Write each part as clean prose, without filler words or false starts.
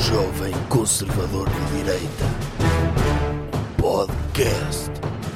Jovem Conservador de Direita. Podcast.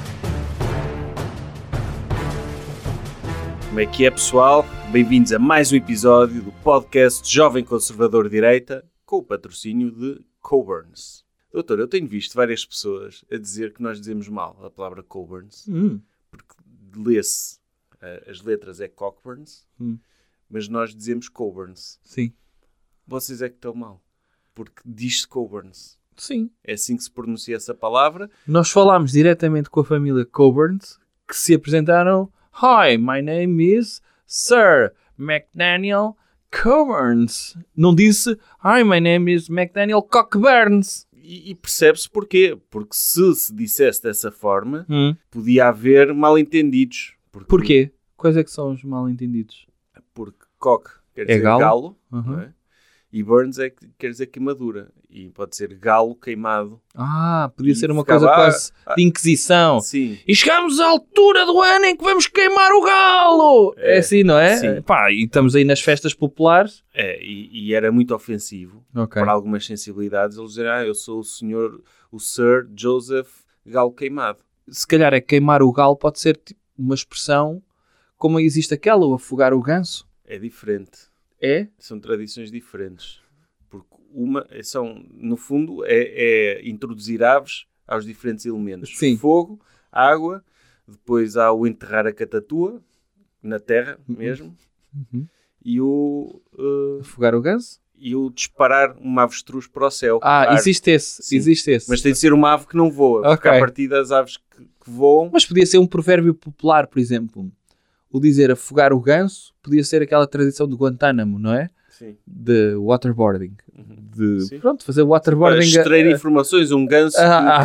Como é que é, pessoal? Bem-vindos a mais um episódio do podcast Jovem Conservador de Direita, com o patrocínio de Coburns. Doutor, eu tenho visto várias pessoas a dizer que nós dizemos mal a palavra Coburns, porque lê-se, as letras é Cockburns, mas nós dizemos Coburns. Sim. Vocês é que estão mal, porque diz-se Coburns. Sim. É assim que se pronuncia essa palavra. Nós falámos diretamente com a família Coburns, que se apresentaram: Hi, my name is Sir McDaniel Coburns. Não disse: Hi, my name is McDaniel Cockburns. E percebe-se porquê. Porque se dissesse dessa forma, podia haver mal-entendidos. Porquê? Quais é que são os mal-entendidos? Porque cock quer dizer galo, não é? E burns quer dizer queimadura. E pode ser galo queimado. Podia ser uma coisa quase de Inquisição. Sim. E chegamos à altura do ano em que vamos queimar o galo! É assim, não é? Sim. E estamos aí nas festas populares. E era muito ofensivo para algumas sensibilidades. Eles dizem, eu sou o Sir Joseph Galo Queimado. Se calhar é queimar o galo, pode ser tipo uma expressão como existe aquela, o afogar o ganso. É diferente. É? São tradições diferentes. Porque no fundo, introduzir aves aos diferentes elementos. Sim. Fogo, água, depois há o enterrar a catatua, na terra mesmo, e o... afogar o ganso? E o disparar uma avestruz para o céu. Existe esse. Mas tem de ser uma ave que não voa, porque a partir das aves que voam... Mas podia ser um provérbio popular, por exemplo. O dizer afogar o ganso podia ser aquela tradição de Guantánamo, não é? Sim. De waterboarding. Fazer waterboarding. Para extrair informações, um ganso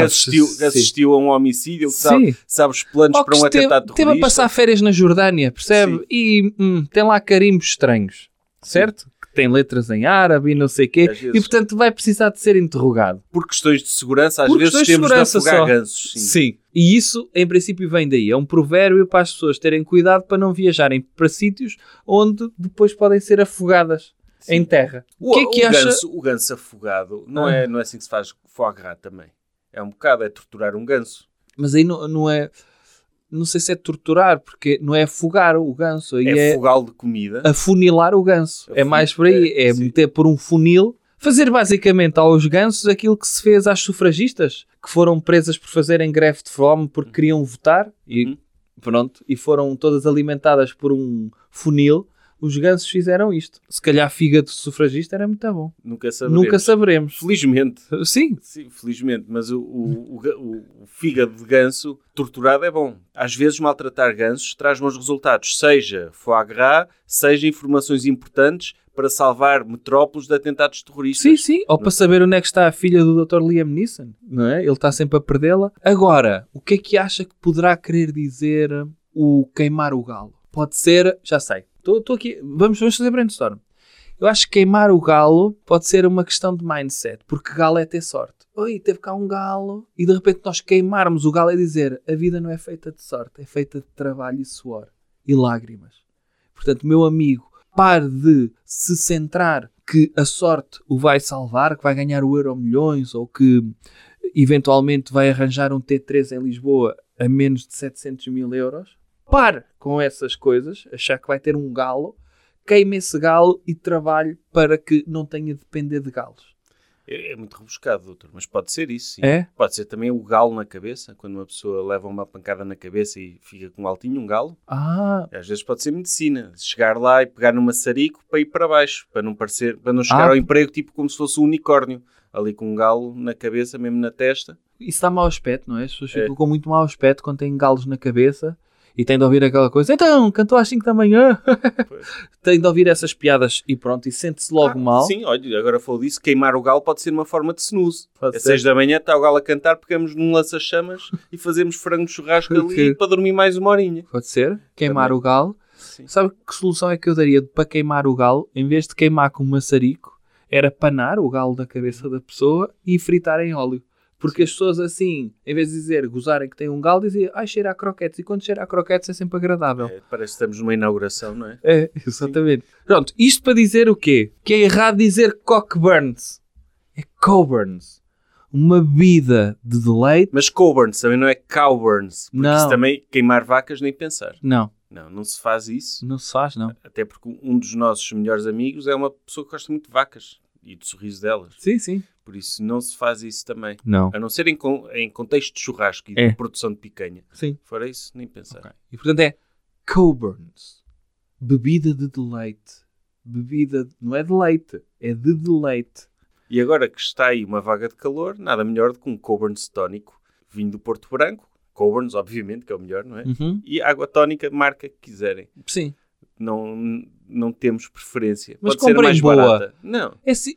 que assistiu a um homicídio, que sabe os planos para um atentado terrorista. Teve a passar férias na Jordânia, percebe? Sim. E tem lá carimbos estranhos, certo? Sim. Que tem letras em árabe e não sei o quê. E, portanto, vai precisar de ser interrogado. Por questões de segurança, às vezes temos de afogar gansos. Sim. E isso, em princípio, vem daí. É um provérbio para as pessoas terem cuidado para não viajarem para sítios onde depois podem ser afogadas em terra. O que é que acha? O ganso afogado não é assim que se faz foie gras também. É um bocado, é torturar um ganso. Mas aí não é... Não sei se é torturar, porque não é afogar o ganso. Aí é afogá-lo de comida. Afunilar o ganso. É mais por aí. É meter por um funil. Fazer basicamente aos gansos aquilo que se fez às sufragistas, que foram presas por fazerem greve de fome porque queriam votar. E pronto. E foram todas alimentadas por um funil. Os gansos fizeram isto. Se calhar fígado sufragista era muito bom. Nunca saberemos. Felizmente. Sim, felizmente. Mas o fígado de ganso torturado é bom. Às vezes maltratar gansos traz bons resultados. Seja foie gras, seja informações importantes para salvar metrópoles de atentados terroristas. Sim. Ou para saber onde é que está a filha do Dr. Liam Neeson. Não é? Ele está sempre a perdê-la. Agora, o que é que acha que poderá querer dizer o queimar o galo? Pode ser... Já sei. Estou aqui, vamos fazer brainstorm. Eu acho que queimar o galo pode ser uma questão de mindset, porque galo é ter sorte. Oi, teve cá um galo, e de repente nós queimarmos o galo é dizer: a vida não é feita de sorte, é feita de trabalho e suor e lágrimas. Portanto, meu amigo, pare de se centrar que a sorte o vai salvar, que vai ganhar o Euromilhões ou que eventualmente vai arranjar um T3 em Lisboa a menos de 700 mil euros. Pare com essas coisas, achar que vai ter um galo, queime esse galo e trabalhe para que não tenha de depender de galos. É muito rebuscado, doutor, mas pode ser isso, sim. É? Pode ser também o galo na cabeça, quando uma pessoa leva uma pancada na cabeça e fica com um altinho, um galo. Às vezes pode ser medicina, chegar lá e pegar num maçarico para ir para baixo, para não chegar ao emprego tipo como se fosse um unicórnio, ali com um galo na cabeça, mesmo na testa. Isso dá mau aspecto, não é? As pessoas ficam com muito mau aspecto quando têm galos na cabeça. E tem de ouvir aquela coisa, então, cantou às 5 da manhã. Tem de ouvir essas piadas e pronto, e sente-se logo mal. Sim, olha, agora falou disso, queimar o galo pode ser uma forma de snooze. Às 6 da manhã está o galo a cantar, pegamos num lança-chamas e fazemos frango de churrasco ali para dormir mais uma horinha. Pode ser, queimar o galo. Sim. Sabe que solução é que eu daria para queimar o galo? Em vez de queimar com um maçarico, era panar o galo da cabeça da pessoa e fritar em óleo. Porque as pessoas assim, em vez de dizer, gozarem que tem um galo, diziam, cheira a croquetes. E quando cheira a croquetes é sempre agradável. Parece que estamos numa inauguração, não é? Exatamente. Sim. Pronto, isto para dizer o quê? Que é errado dizer Cockburns. É Coburn's. Uma bebida de deleite. Mas Coburns também não é Cowburns. Porque Não. isso também, queimar vacas, nem pensar. Não, Não se faz isso. não se faz, não. Até porque um dos nossos melhores amigos é uma pessoa que gosta muito de vacas. E do sorriso delas. Sim, sim. Por isso não se faz isso também. Não. A não ser em contexto de churrasco e É. de produção de picanha. Sim. Fora isso, nem pensar. Ok. E portanto é Coburn's. Bebida de deleite. Bebida, não é de leite, é de deleite. E agora que está aí uma vaga de calor, nada melhor do que um Coburn's tónico vindo do Porto Branco. Coburn's, obviamente, que é o melhor, não é? Uhum. E água tónica, marca que quiserem. Sim. Não temos preferência. Mas Pode ser comprem mais boa. barata. Não.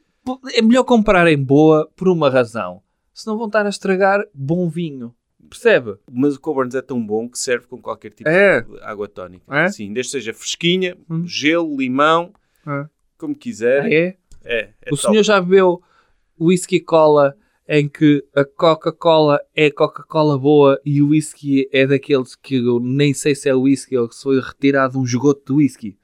É melhor comprar em boa por uma razão. Senão vão estar a estragar bom vinho. Percebe? Mas o Coburn's é tão bom que serve com qualquer tipo É. de água tónica. É? Sim, desde que seja fresquinha, gelo, limão, como quiserem. É? É O top. senhor já bebeu whisky cola em que a Coca-Cola é Coca-Cola boa e o whisky é daqueles que eu nem sei se é whisky ou que se foi retirado um esgoto de whisky?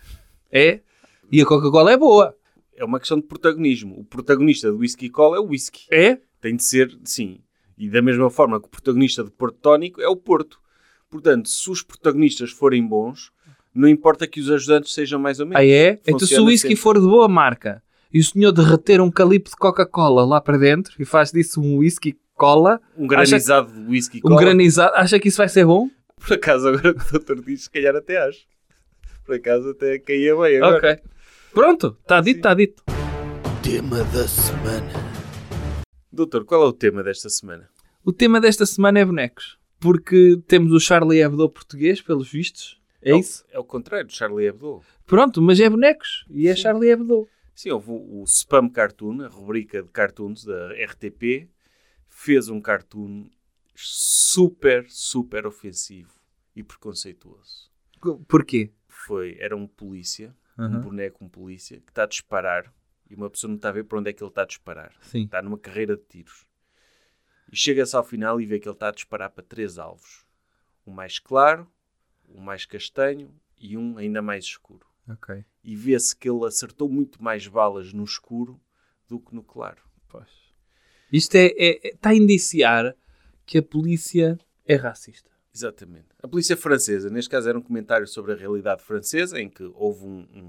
É? E a Coca-Cola é boa. É uma questão de protagonismo. O protagonista do whisky cola é o whisky. É? Tem de ser, sim. E da mesma forma que o protagonista do Porto Tónico é o Porto. Portanto, se os protagonistas forem bons, não importa que os ajudantes sejam mais ou menos. Ah, é? Então se o Funciona whisky sempre. for de boa marca e o senhor derreter um calipo de Coca-Cola lá para dentro e faz disso um whisky cola, Um granizado de whisky um cola. granizado, acha que isso vai ser bom? Por acaso, agora que o doutor diz, se calhar até acho. Por acaso até caía bem agora. Ok. Pronto, está dito, está dito. Tema da semana. Doutor, qual é o tema desta semana? O tema desta semana é bonecos. Porque temos o Charlie Hebdo português, pelos vistos. É isso? É o contrário, Charlie Hebdo. Pronto, mas é bonecos. E é Sim. Charlie Hebdo. Sim, houve o Spam Cartoon, a rubrica de cartoons da RTP, fez um cartoon super, super ofensivo e preconceituoso. Porquê? Era um polícia, um Uhum. boneco, um polícia, que está a disparar e uma pessoa não está a ver para onde é que ele está a disparar. Sim. Está numa carreira de tiros. E chega-se ao final e vê que ele está a disparar para 3 alvos. Um mais claro, um mais castanho e um ainda mais escuro. Ok. E vê-se que ele acertou muito mais balas no escuro do que no claro. Pois. Isto está a indiciar que a polícia é racista. Exatamente. A polícia francesa, neste caso era um comentário sobre a realidade francesa, em que houve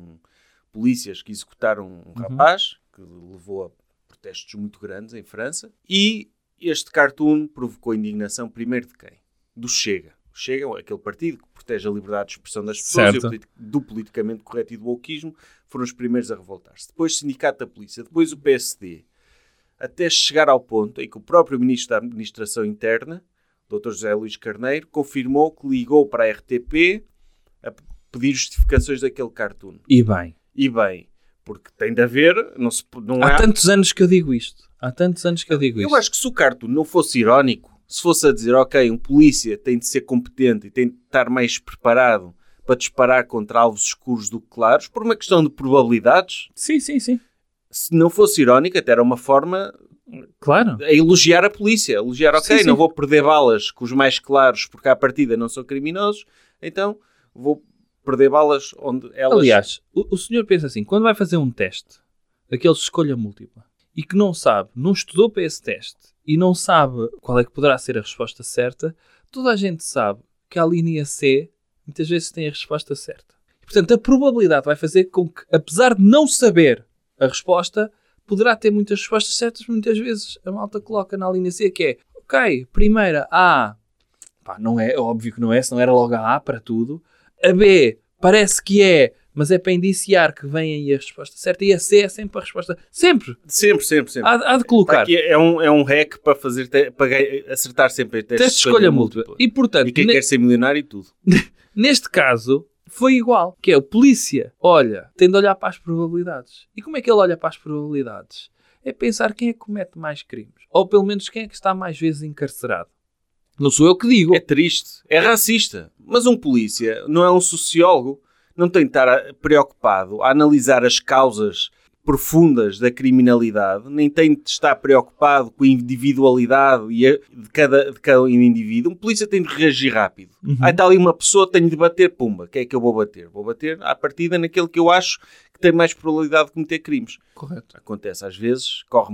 polícias que executaram um rapaz, que levou a protestos muito grandes em França, e este cartoon provocou indignação primeiro de quem? Do Chega. O Chega é aquele partido que protege a liberdade de expressão das pessoas, Certo. e do politicamente correto e do wokeismo, foram os primeiros a revoltar-se. Depois o Sindicato da Polícia, depois o PSD, até chegar ao ponto em que o próprio Ministro da Administração Interna, Dr. José Luís Carneiro, confirmou que ligou para a RTP a pedir justificações daquele cartoon. E bem. E bem, porque tem de haver, não Há há... tantos anos que eu digo isto. Há tantos anos que eu digo isto. Eu acho que se o cartoon não fosse irónico, se fosse a dizer, ok, um polícia tem de ser competente e tem de estar mais preparado para disparar contra alvos escuros do que claros, por uma questão de probabilidades, Sim, sim, sim. se não fosse irónico, até era uma forma Claro. a elogiar a polícia. Elogiar, ok, Sim, sim. não vou perder balas com os mais claros porque à partida não são criminosos, então vou perder balas onde elas... Aliás, o senhor pensa assim, quando vai fazer um teste, daqueles de escolha múltipla, e que não sabe, não estudou para esse teste, e não sabe qual é que poderá ser a resposta certa, toda a gente sabe que a linha C muitas vezes tem a resposta certa. E, portanto, a probabilidade vai fazer com que, apesar de não saber a resposta, poderá ter muitas respostas certas, muitas vezes a malta coloca na linha C que é, ok, primeira A, pá, não é, óbvio que não é, senão era logo a A para tudo, a B parece que é, mas é para indiciar que vem aí a resposta certa, e a C é sempre a resposta, sempre, Sempre. há de colocar. Aqui é um hack para fazer para acertar sempre Teste de escolha múltipla. E, portanto, E quem quer ser milionário e tudo. neste caso, foi igual. Que é o polícia, olha, tem de olhar para as probabilidades. E como é que ele olha para as probabilidades? É pensar quem é que comete mais crimes. Ou pelo menos quem é que está mais vezes encarcerado. Não sou eu que digo. É triste, é racista. Mas um polícia não é um sociólogo. Não tem de estar preocupado a analisar as causas profundas da criminalidade, nem tem de estar preocupado com a individualidade de cada indivíduo. Um polícia tem de reagir rápido. Aí está ali uma pessoa, tenho de bater, pumba, quem é que eu vou bater? Vou bater à partida naquele que eu acho que tem mais probabilidade de cometer crimes. Correto. Acontece às vezes, corre mal.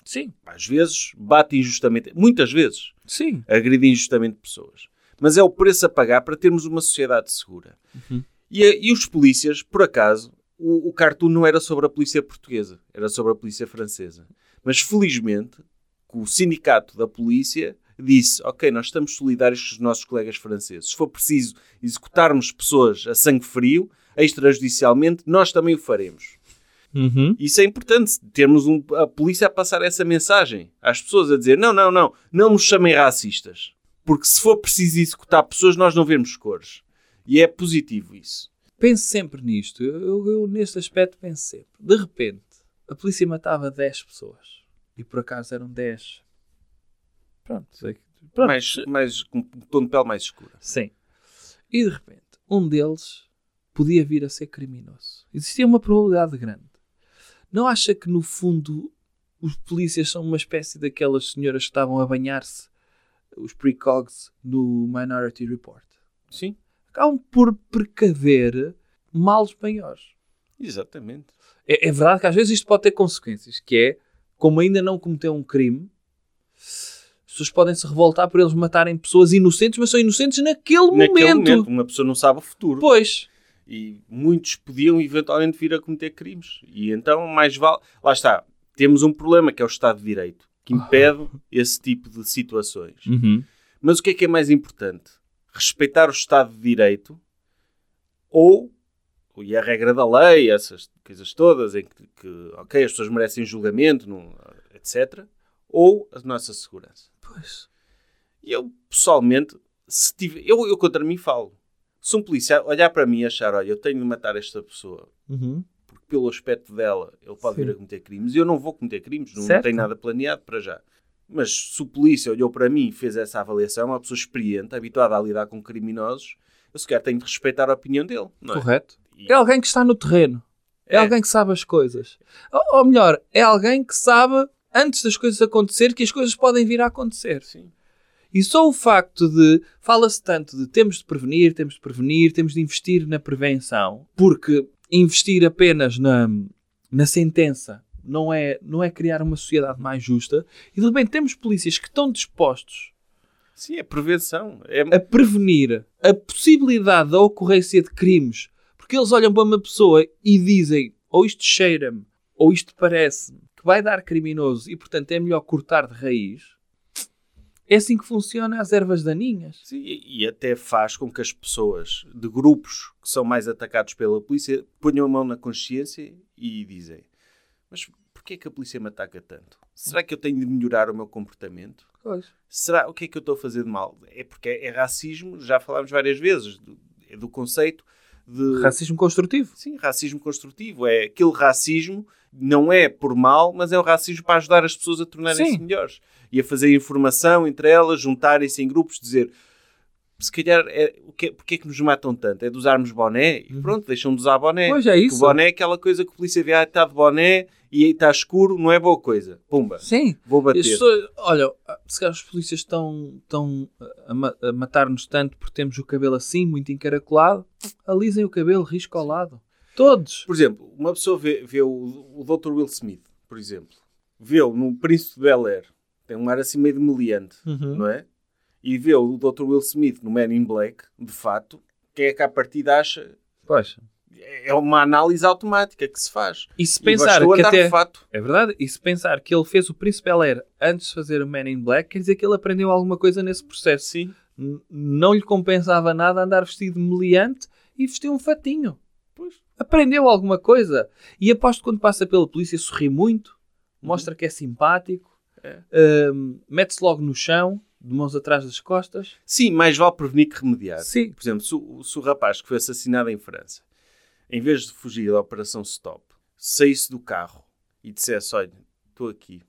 Sim. Às vezes bate injustamente, muitas vezes Sim. agride injustamente pessoas. Mas é o preço a pagar para termos uma sociedade segura. Uhum. E os polícias, por acaso, o cartoon não era sobre a polícia portuguesa, era sobre a polícia francesa. Mas felizmente, o sindicato da polícia disse, ok, nós estamos solidários com os nossos colegas franceses. Se for preciso executarmos pessoas a sangue frio, extrajudicialmente, nós também o faremos. Uhum. Isso é importante, termos a polícia a passar essa mensagem às pessoas, a dizer, não nos chamem racistas. Porque se for preciso executar pessoas, nós não vemos cores. E é positivo isso. Penso sempre nisto. Eu neste aspecto penso sempre. De repente, a polícia matava 10 pessoas. E por acaso eram 10. Pronto. Mais com um tom de pele mais escuro. Sim. E de repente, um deles podia vir a ser criminoso. Existia uma probabilidade grande. Não acha que, no fundo, os polícias são uma espécie daquelas senhoras que estavam a banhar-se, os precogs, no Minority Report? Sim. Acabam por precaver males maiores. Exatamente. É verdade que às vezes isto pode ter consequências, que é, como ainda não cometeu um crime, as pessoas podem se revoltar por eles matarem pessoas inocentes, mas são inocentes naquele momento. Uma pessoa não sabe o futuro. Pois. E muitos podiam eventualmente vir a cometer crimes. E então mais vale... Lá está. Temos um problema que é o Estado de Direito, que impede esse tipo de situações. Uhum. Mas o que é mais importante? Respeitar o Estado de Direito e a regra da lei, essas coisas todas, em que ok, as pessoas merecem julgamento, etc. Ou a nossa segurança. Pois. E eu, pessoalmente, eu contra mim falo. Se um polícia olhar para mim e achar, olha, eu tenho de matar esta pessoa, Uhum. porque pelo aspecto dela ele pode Sim. vir a cometer crimes, e eu não vou cometer crimes, não Certo. tenho nada planeado para já. Mas se o polícia olhou para mim e fez essa avaliação, uma pessoa experiente, habituada a lidar com criminosos, eu sequer tenho de respeitar a opinião dele. Não é? Correto. E- É alguém que está no terreno. É alguém que sabe as coisas. Ou melhor, é alguém que sabe, antes das coisas acontecer, que as coisas podem vir a acontecer. Sim. E só o facto de... Fala-se tanto de temos de prevenir, temos de investir na prevenção, porque investir apenas na sentença não é criar uma sociedade mais justa. E de repente temos polícias que estão dispostos Sim, é prevenção. a prevenir a possibilidade da ocorrência de crimes, porque eles olham para uma pessoa e dizem, ou isto cheira-me, ou isto parece-me que vai dar criminoso e portanto é melhor cortar de raiz. É assim que funciona as ervas daninhas. Sim, e até faz com que as pessoas de grupos que são mais atacados pela polícia ponham a mão na consciência e dizem, mas porquê é que a polícia me ataca tanto? Será que eu tenho de melhorar o meu comportamento? Pois. O que é que eu estou a fazer de mal? É porque é racismo, já falámos várias vezes, do conceito de... Racismo construtivo. Sim, racismo construtivo. É aquele racismo, não é por mal, mas é o racismo para ajudar as pessoas a tornarem-se Sim. melhores. E a fazer informação entre elas, juntarem-se em grupos, dizer... Se calhar, porque é que nos matam tanto? É de usarmos boné? E pronto, deixam de usar boné. Pois é isso. O boné é aquela coisa que a polícia vê, está de boné e está escuro, não é boa coisa. Pumba, Sim. vou bater. As pessoas, olha, se calhar os polícias estão a matar-nos tanto porque temos o cabelo assim, muito encaracolado. Alisem o cabelo, risco ao lado. Todos. Por exemplo, uma pessoa vê o Dr. Will Smith, por exemplo. Vê-o no Príncipe de Bel-Air. Tem um ar assim meio de meliante, não é? E vê o Dr. Will Smith no Men in Black, de fato, quem é que à partida acha? Pois. É uma análise automática que se faz. E se E pensar bastou que andar até... de fato. É verdade. E se pensar que ele fez o Príncipe Bel-Air antes de fazer o Men in Black, quer dizer que ele aprendeu alguma coisa nesse processo. Sim. Não lhe compensava nada andar vestido de meliante e vestir um fatinho. Pois. Aprendeu alguma coisa. E aposto que quando passa pela polícia sorri muito, mostra que é simpático, mete-se logo no chão, de mãos atrás das costas. Sim, mais vale prevenir que remediar. Sim. Por exemplo, se o rapaz que foi assassinado em França, em vez de fugir da Operação Stop, saísse do carro e dissesse, olha, estou aqui.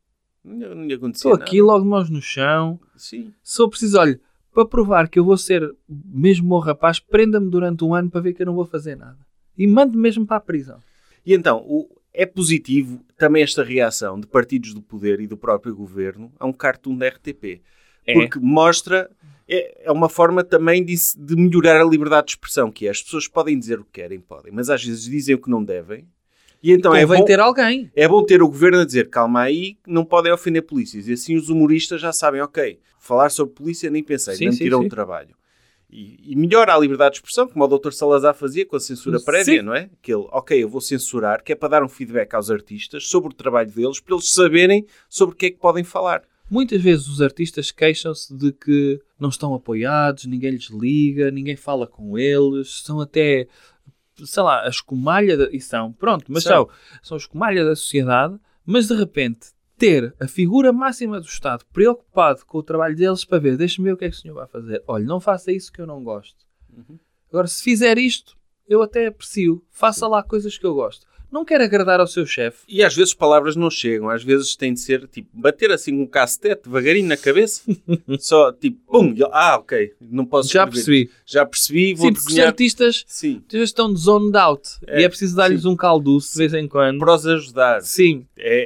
Não lhe acontecia Estou nada. aqui, logo de mãos no chão. Sim. Se eu preciso, olha, para provar que eu vou ser mesmo bom rapaz, prenda-me durante um ano para ver que eu não vou fazer nada. E mande-me mesmo para a prisão. E então, é positivo também esta reação de partidos do poder e do próprio governo a um cartoon da RTP. Porque mostra... É uma forma também de melhorar a liberdade de expressão, que é, as pessoas podem dizer o que querem, podem, mas às vezes dizem o que não devem E então Convém ter alguém. é bom ter o governo a dizer, calma aí, não podem ofender polícias. E assim os humoristas já sabem, ok, falar sobre polícia nem pensei, Sim, não me sim, tiram sim. o trabalho. E melhora a liberdade de expressão, como o Dr. Salazar fazia com a censura prévia, Sim. não é? Que ele, ok, eu vou censurar, que é para dar um feedback aos artistas sobre o trabalho deles, para eles saberem sobre o que é que podem falar. Muitas vezes os artistas queixam-se de que não estão apoiados, ninguém lhes liga, ninguém fala com eles, são até, sei lá, a escumalha, e são, pronto, mas são a escumalha da sociedade, mas de repente ter a figura máxima do Estado preocupado com o trabalho deles para ver, deixa-me ver o que é que o senhor vai fazer. Olha, não faça isso que eu não gosto. Agora, se fizer isto, eu até aprecio. Faça lá coisas que eu gosto. Não quer agradar ao seu chefe. E às vezes palavras não chegam, às vezes tem de ser, tipo, bater assim um cacetete devagarinho na cabeça, só tipo, pum, e ele, ok, não posso Já escrever. percebi. Já percebi, vou Sim, porque os desenhar. artistas Sim, estão zoned out. E é preciso dar-lhes um calduço de vez em quando. para os ajudar. Sim.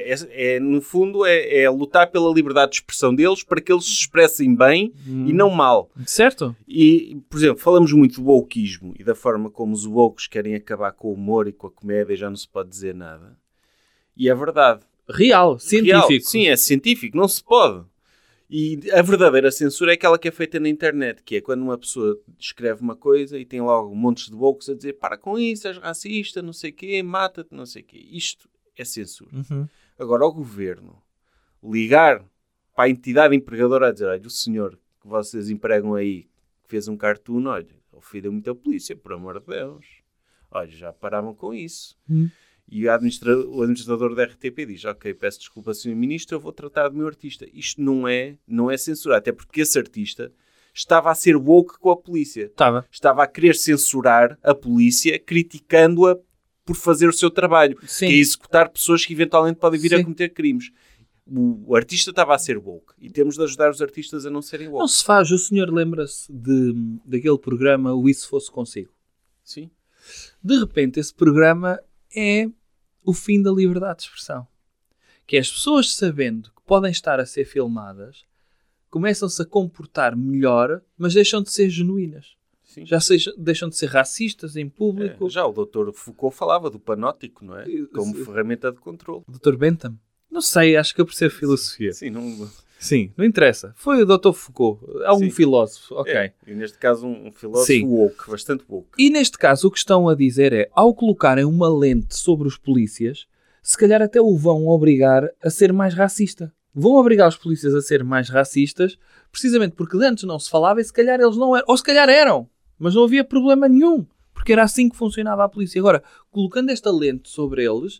No fundo, é lutar pela liberdade de expressão deles para que eles se expressem bem e não mal. Certo? E, por exemplo, falamos muito do wokeismo e da forma como os wokes querem acabar com o humor e com a comédia e já não se pode dizer nada. E é verdade. Real. Científico. Real. Sim, é científico. Não se pode. E a verdadeira censura é aquela que é feita na internet, que é quando uma pessoa escreve uma coisa e tem logo montes de wokes a dizer para com isso, és racista, não sei o quê, mata-te, não sei o quê. Isto é censura. Agora, ao governo ligar para a entidade empregadora a dizer, olha, o senhor que vocês empregam aí, que fez um cartoon, olha, ofendeu muito a polícia, por amor de Deus. Olha, já paravam com isso. E o administrador da RTP diz, ok, peço desculpa, Sr. Ministro, eu vou tratar do meu artista. Isto não é censurar, até porque esse artista estava a ser woke com a polícia. Estava a querer censurar a polícia, criticando-a por fazer o seu trabalho, Sim. que é executar pessoas que eventualmente podem vir a Sim. cometer crimes. O artista estava a ser woke e temos de ajudar os artistas a não serem woke. Não se faz. O senhor lembra-se daquele programa O Isso Fosse Consigo? Sim. De repente, esse programa é o fim da liberdade de expressão. Que é as pessoas, sabendo que podem estar a ser filmadas, começam-se a comportar melhor, mas deixam de ser genuínas. Sim. Deixam de ser racistas em público. Já o Dr. Foucault falava do panóptico, não é? Como ferramenta de controle. Dr. Bentham? Não sei, acho que eu percebo filosofia. Sim, não... Sim, não interessa. Foi o Dr. Foucault. É um Sim. filósofo, ok. E neste caso um filósofo Sim. woke, bastante woke. E neste caso o que estão a dizer é, ao colocarem uma lente sobre os polícias, se calhar até o vão obrigar a ser mais racista. Vão obrigar os polícias a ser mais racistas, precisamente porque de antes não se falava e se calhar eles não eram. Ou se calhar eram, mas não havia problema nenhum. Porque era assim que funcionava a polícia. Agora, colocando esta lente sobre eles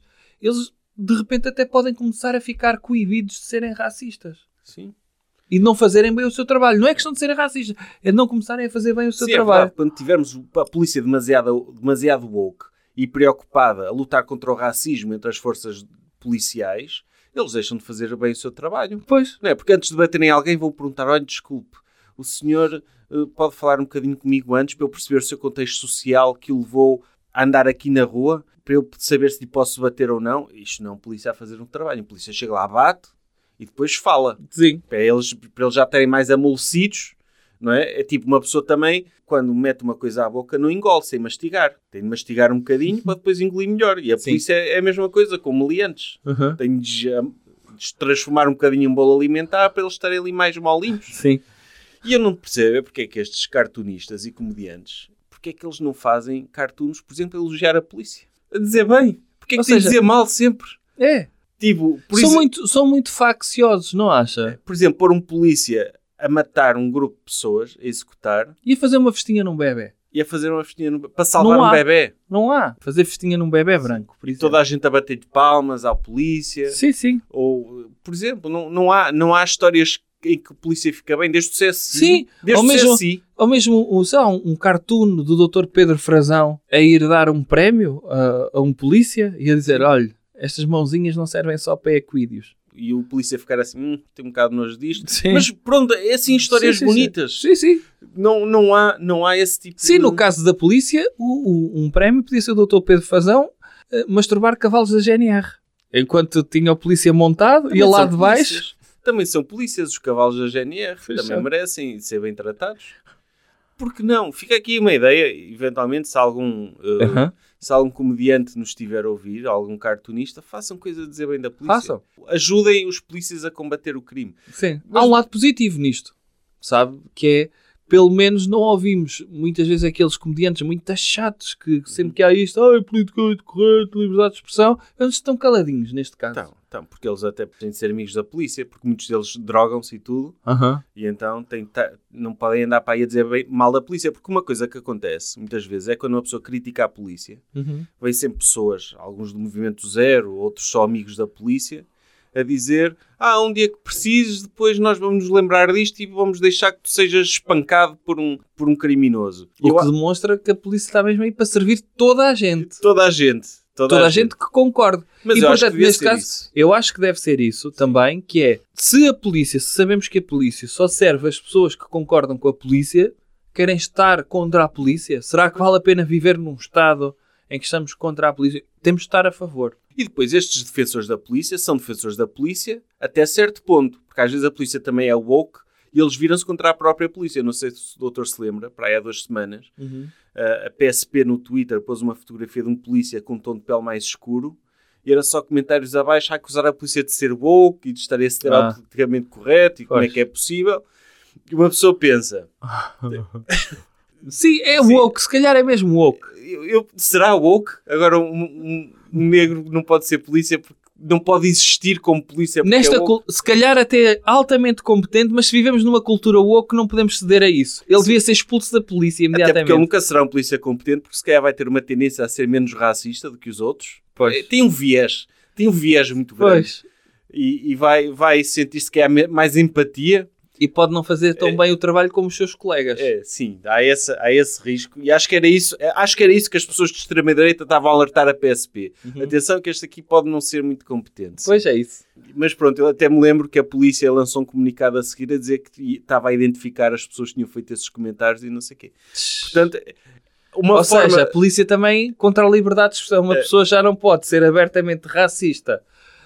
de repente até podem começar a ficar coibidos de serem racistas. Sim. E de não fazerem bem o seu trabalho. Não é questão de serem racistas, é de não começarem a fazer bem o seu Sim, trabalho. É verdade. Quando tivermos a polícia demasiado woke e preocupada a lutar contra o racismo entre as forças policiais, eles deixam de fazer bem o seu trabalho. Pois. Não é? Porque antes de baterem alguém vão perguntar, olha, desculpe, o senhor pode falar um bocadinho comigo antes para eu perceber o seu contexto social que o levou a andar aqui na rua, para eu saber se lhe posso bater ou não. Isto não é um polícia a fazer um trabalho. Um polícia chega lá, bate e depois fala. Sim. Para eles já terem mais amolecidos, não é? É tipo uma pessoa também, quando mete uma coisa à boca, não engole sem mastigar. Tem de mastigar um bocadinho para depois engolir melhor. E a polícia é a mesma coisa, com meliantes. Tem de transformar um bocadinho em bolo alimentar para eles estarem ali mais molinhos. Sim. E eu não percebo porque é que estes cartunistas e comediantes, porque é que eles não fazem cartoons, por exemplo, a elogiar a polícia? A dizer bem. Porque é que tem de dizer mal sempre? É. Tipo, São muito facciosos, não acha? por exemplo, pôr um polícia a matar um grupo de pessoas, a executar, E a fazer uma festinha num bebê? e a fazer uma festinha para salvar Não há. um bebê. Não há. Fazer festinha num bebê branco, por exemplo. Toda a gente a bater de palmas à polícia. Sim. Ou, por exemplo, não há histórias em que a polícia fica bem, desde o CSI. Sim, desde o CSI. ou mesmo sei lá, um cartoon do Dr. Pedro Frazão a ir dar um prémio a um polícia e a dizer, olha, estas mãozinhas não servem só para equídeos. E o polícia ficar assim, tem um bocado nojo disto. Sim. Mas pronto, é assim histórias Sim. bonitas. Sim. Não há esse tipo Sim, de... no caso da polícia, um prémio podia ser o Dr. Pedro Frazão masturbar cavalos da GNR. Enquanto tinha o polícia montado, Também ia lá são de baixo. polícias. Também são polícias, os cavalos da GNR. Pois também são. merecem ser bem tratados. Porque não? Fica aqui uma ideia, eventualmente, se Se algum comediante nos estiver a ouvir, algum cartunista, façam coisa a dizer bem da polícia. Façam. Ajudem os polícias a combater o crime. Sim. Há um lado positivo nisto, sabe? Que é, pelo menos não ouvimos muitas vezes aqueles comediantes muito chatos que sempre que há isto, politicamente correto, liberdade de expressão, eles estão caladinhos neste caso. Então, porque eles até têm de ser amigos da polícia, porque muitos deles drogam-se e tudo, e então não podem andar para aí a dizer mal da polícia, porque uma coisa que acontece muitas vezes é quando uma pessoa critica a polícia, vêm sempre pessoas, alguns do Movimento Zero, outros só amigos da polícia, a dizer, um dia que precises, depois nós vamos nos lembrar disto e vamos deixar que tu sejas espancado por um criminoso. O que demonstra que a polícia está mesmo aí para servir toda a gente. Toda a gente que concorde. Mas e, portanto, neste caso, isso. eu acho que deve ser isso também, que é, se sabemos que a polícia só serve às pessoas que concordam com a polícia, querem estar contra a polícia, será que vale a pena viver num Estado em que estamos contra a polícia? Temos de estar a favor. E depois estes defensores da polícia são defensores da polícia até certo ponto, porque às vezes a polícia também é woke e eles viram-se contra a própria polícia. Eu não sei se o doutor se lembra, para aí há 2 semanas, a PSP no Twitter pôs uma fotografia de um polícia com um tom de pele mais escuro e era só comentários abaixo a acusar a polícia de ser woke e de estar a ser politicamente correto e como é que é possível. E uma pessoa pensa... Sim, é woke, se calhar é mesmo woke. Será woke? Agora um negro não pode ser polícia porque não pode existir como polícia porque se calhar até altamente competente, mas se vivemos numa cultura woke não podemos ceder a isso. Ele devia ser expulso da polícia imediatamente. Até porque ele nunca será um polícia competente, porque se calhar vai ter uma tendência a ser menos racista do que os outros. Pois. Tem um viés muito grande. Pois. E vai sentir-se que há mais empatia. E pode não fazer tão bem o trabalho como os seus colegas. Sim, há esse risco. E acho que era isso que as pessoas de extrema-direita estavam a alertar a PSP. Atenção que este aqui pode não ser muito competente. Pois é isso. Mas pronto, eu até me lembro que a polícia lançou um comunicado a seguir a dizer que estava a identificar as pessoas que tinham feito esses comentários e não sei o quê. Portanto... Ou seja, a polícia também contra a liberdade de expressão. Uma pessoa já não pode ser abertamente racista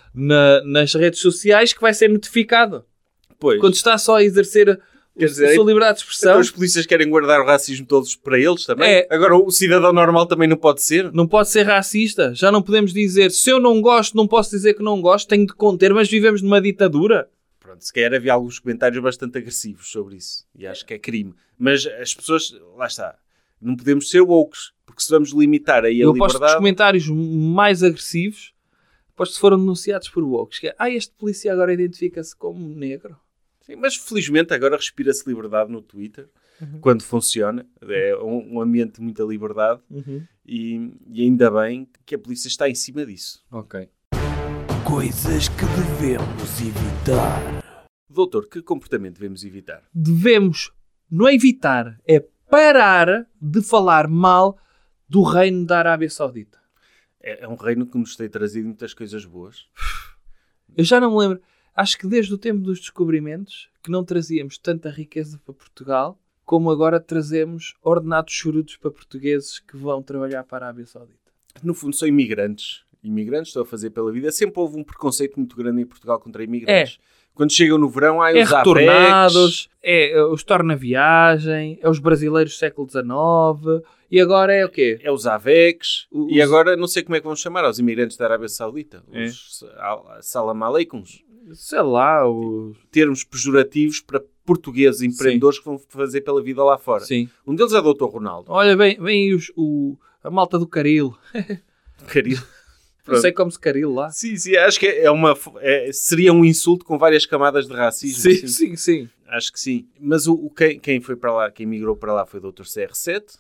nas redes sociais que vai ser notificado. Pois. Quando está só a exercer a sua liberdade de expressão. Então os polícias querem guardar o racismo todos para eles também? Agora o cidadão normal também não pode ser? Não pode ser racista. Já não podemos dizer, se eu não gosto, não posso dizer que não gosto, tenho de conter, mas vivemos numa ditadura. Pronto, se calhar havia alguns comentários bastante agressivos sobre isso. E acho que é crime. Mas as pessoas, lá está, não podemos ser wokes, porque se vamos limitar aí a liberdade... Eu aposto que os comentários mais agressivos, depois se foram denunciados por wokes, que é, este polícia agora identifica-se como negro. Sim, mas felizmente agora respira-se liberdade no Twitter, quando funciona. É um ambiente de muita liberdade e ainda bem que a polícia está em cima disso. Ok. Coisas que devemos evitar. Doutor, que comportamento devemos evitar? Devemos, não é evitar, é parar de falar mal do reino da Arábia Saudita. É um reino que nos tem trazido muitas coisas boas. Eu já não me lembro. Acho que desde o tempo dos descobrimentos que não trazíamos tanta riqueza para Portugal como agora trazemos ordenados chorudos para portugueses que vão trabalhar para a Arábia Saudita. No fundo são imigrantes. Imigrantes estão a fazer pela vida. Sempre houve um preconceito muito grande em Portugal contra imigrantes. Quando chegam no verão, há os retornados, os torna-viagem, é os brasileiros do século XIX, e agora é o quê? É os AVECs, e agora não sei como é que vamos chamar aos imigrantes da Arábia Saudita. Os Salam Aleikuns. Sei lá, os termos pejorativos para portugueses empreendedores que vão fazer pela vida lá fora. Sim. Um deles é o Dr. Ronaldo. Olha, vem aí a malta do Caril. Caril. Não sei como se Caril lá. Sim, acho que seria um insulto com várias camadas de racismo. Sim. Acho que sim. Mas quem foi para lá, quem migrou para lá foi o Dr. CR7.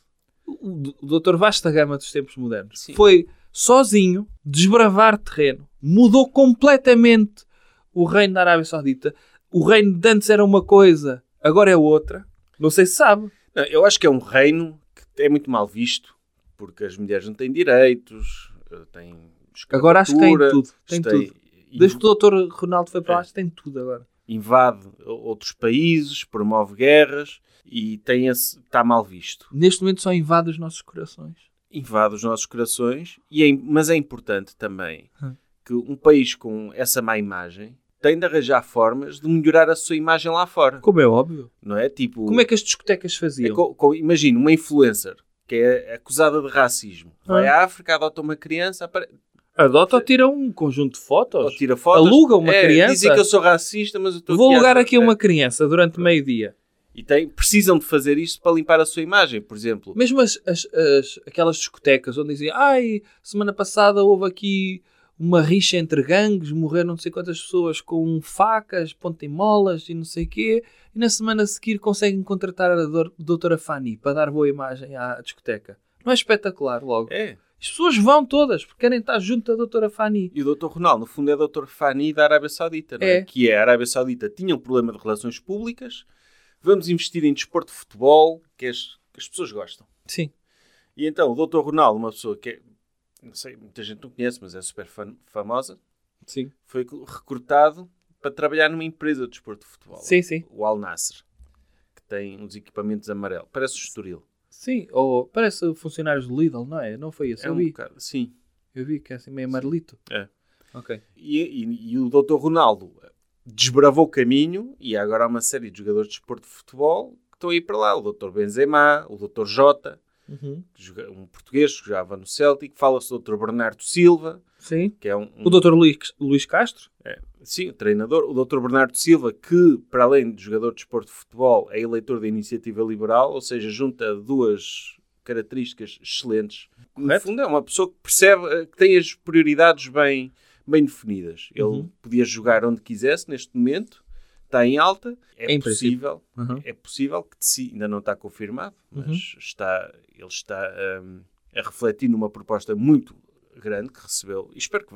O Dr. Vasta Gama dos tempos modernos. Sim. Foi sozinho desbravar terreno. Mudou completamente o reino da Arábia Saudita. O reino de antes era uma coisa, agora é outra. Não sei se sabe. Não, eu acho que é um reino que é muito mal visto, porque as mulheres não têm direitos, têm escravatura. Agora acho que tem tudo. Tem tudo. Desde que o Dr. Ronaldo foi para lá, tem tudo agora. Invade outros países, promove guerras e está mal visto. Neste momento só invade os nossos corações. Invade os nossos corações, mas é importante também que um país com essa má imagem tem de arranjar formas de melhorar a sua imagem lá fora. Como é óbvio. Não é? Tipo, como é que as discotecas faziam? Imagina, uma influencer que é acusada de racismo. Vai à África, adota uma criança, Adota ou tira um conjunto de fotos? ou tira fotos. Aluga uma criança? Dizem que eu sou racista, mas eu estou Vou aqui alugar aqui uma criança durante meio-dia. E precisam de fazer isto para limpar a sua imagem, por exemplo. Mesmo aquelas discotecas onde dizem semana passada houve aqui uma rixa entre gangues, morreram não sei quantas pessoas com facas, ponta-molas e não sei o quê, e na semana a seguir conseguem contratar a doutora Fanny para dar boa imagem à discoteca. Não é espetacular logo? É. As pessoas vão todas porque querem estar junto da doutora Fanny. E o Dr. Ronaldo, no fundo, é a doutora Fanny da Arábia Saudita, não é? Que a Arábia Saudita tinha um problema de relações públicas, vamos investir em desporto de futebol, que as pessoas gostam. Sim. E então, o Dr. Ronaldo, uma pessoa que não sei, muita gente não conhece, mas é super famosa, Sim. foi recrutado para trabalhar numa empresa de desporto de futebol. Sim, sim. O Al Nassr, que tem uns equipamentos amarelos. Parece o Estoril. Sim, ou parece funcionários do Lidl, não é? Não foi isso? É Eu um vi. bocado, sim. Eu vi que é assim meio amarelito. É. Ok. E o Dr. Ronaldo desbravou o caminho e agora há uma série de jogadores de desporto de futebol que estão a ir para lá. O Dr. Benzema, o Dr. Jota, um português que jogava no Celtic, fala-se do Dr. Bernardo Silva, Sim. que é O Dr. Luís Castro? Sim, o treinador. O Dr. Bernardo Silva, que, para além de jogador de desporto de futebol, é eleitor da Iniciativa Liberal, ou seja, junta duas características excelentes. Correto. No fundo, é uma pessoa que percebe, que tem as prioridades bem definidas. Ele podia jogar onde quisesse neste momento, está em alta, é possível, é possível que ainda não está confirmado, mas ele está a refletir numa proposta muito grande que recebeu, e espero que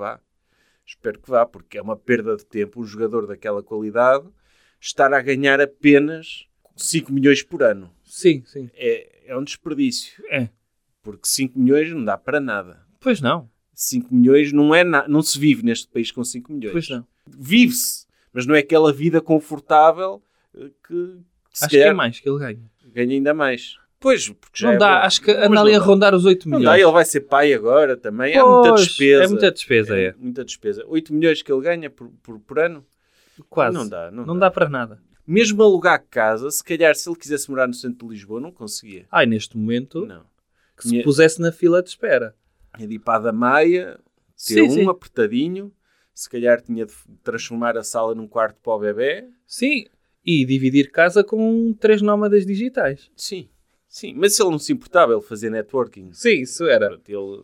vá, porque é uma perda de tempo um jogador daquela qualidade estar a ganhar apenas 5 milhões por ano. Sim, sim. É um desperdício. É. Porque 5 milhões não dá para nada. Pois não. 5 milhões não é não se vive neste país com 5 milhões. Pois não. Vive-se, mas não é aquela vida confortável que se acho que é mais que ele ganha ainda mais. Pois, porque já não é dá, bom. acho que anda ali a rondar os 8 milhões. Não dá, ele vai ser pai agora também. É muita despesa. É muita despesa, é. Muita despesa. 8 milhões que ele ganha por ano? Quase. Não dá para nada. Mesmo alugar casa, se calhar se ele quisesse morar no centro de Lisboa, não conseguia. Neste momento, Não. que se pusesse na fila de espera. Tinha de ir para a da Maia, ter apertadinho, se calhar tinha de transformar a sala num quarto para o bebê. Sim, e dividir casa com 3 nómadas digitais. Sim, mas se ele não se importava, ele fazia networking. Sim, isso era.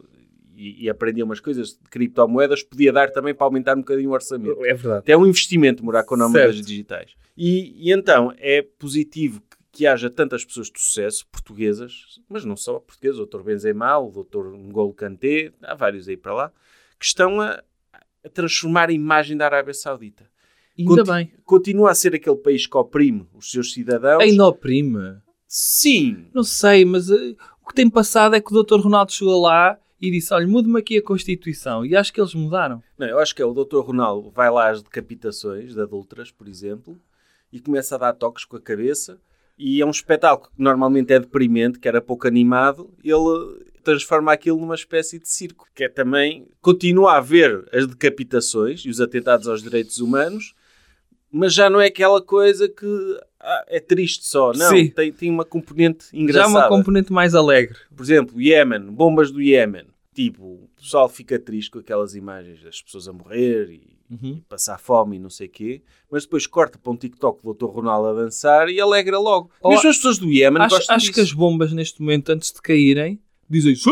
E aprendia umas coisas de criptomoedas, podia dar também para aumentar um bocadinho o orçamento. É verdade. Até é um investimento morar com nómadas digitais. E então é positivo que haja tantas pessoas de sucesso, portuguesas, mas não só portuguesas, o Dr. Benzema, o Dr. N'Golo Kanté, há vários aí para lá, que estão a transformar a imagem da Arábia Saudita. Ainda bem. Continua a ser aquele país que oprime os seus cidadãos. Ainda oprime? Sim. Não sei, mas o que tem passado é que o Dr. Ronaldo chegou lá e disse, olha, mude-me aqui a Constituição. E acho que eles mudaram. Não, eu acho que é o Dr. Ronaldo vai lá às decapitações de adultas, por exemplo, e começa a dar toques com a cabeça. E é um espetáculo que normalmente é deprimente, que era pouco animado. Ele transforma aquilo numa espécie de circo, que é também... Continua a haver as decapitações e os atentados aos direitos humanos, mas já não é aquela coisa que é triste só. Não, tem uma componente engraçada. Já uma componente mais alegre. Por exemplo, Iémen, bombas do Iémen. Tipo, o pessoal fica triste com aquelas imagens das pessoas a morrer e passar fome e não sei o quê, mas depois corta para um TikTok do Dr. Ronaldo a dançar e alegra logo. Mesmo as pessoas do Iémen gostam disso. Acho que as bombas neste momento, antes de caírem, dizem sim!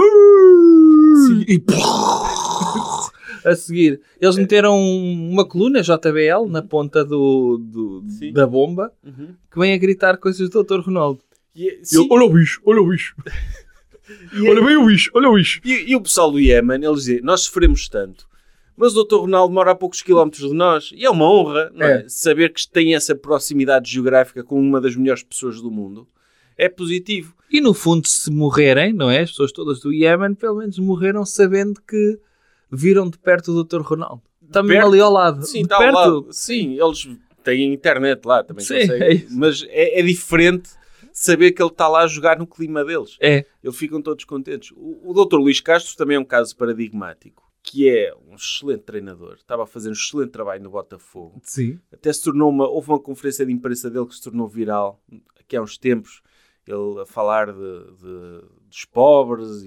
E a seguir, eles meteram uma coluna JBL na ponta da bomba que vem a gritar coisas do Dr. Ronaldo. Olha o bicho, olha o bicho. Olha bem o bicho, olha o bicho. E o pessoal do Iémen, eles dizem, nós sofremos tanto, mas o Dr. Ronaldo mora a poucos quilómetros de nós. E é uma honra, não é? Saber que tem essa proximidade geográfica com uma das melhores pessoas do mundo. É positivo. E no fundo, se morrerem, não é? As pessoas todas do Iémen, pelo menos morreram sabendo que viram de perto o Dr. Ronaldo. Também ali ao lado. Sim, está ao lado. Sim, eles têm internet lá também. Sim, mas é diferente saber que ele está lá a jogar no clima deles. Eles ficam todos contentes. O Dr. Luís Castro também é um caso paradigmático, que é um excelente treinador. Estava a fazer um excelente trabalho no Botafogo. Sim. Até se tornou houve uma conferência de imprensa dele que se tornou viral aqui há uns tempos, ele a falar dos pobres